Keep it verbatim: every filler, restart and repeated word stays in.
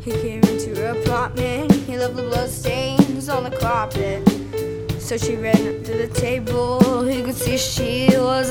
He came into her apartment. He left the blood stains on the carpet. So she ran up to the table. He could see she was